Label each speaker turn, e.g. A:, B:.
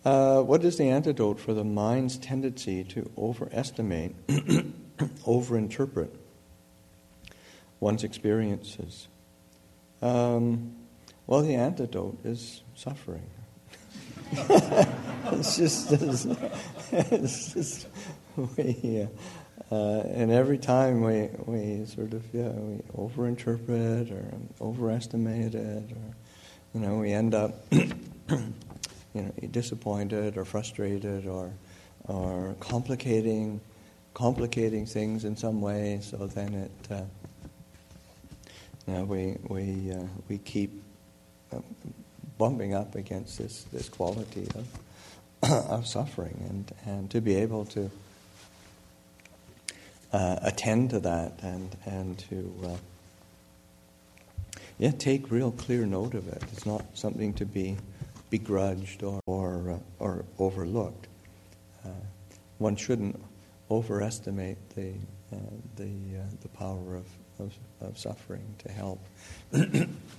A: What is the antidote for the mind's tendency to overestimate, overinterpret one's experiences? Well, the antidote is suffering. It's just and every time we sort of we overinterpret or overestimate it, or we end up disappointed or frustrated or complicating things in some way. So then we keep bumping up against this quality of suffering, and to be able to attend to that and to take real clear note of it. It's not something to be begrudged or overlooked. One shouldn't overestimate the power of suffering to help.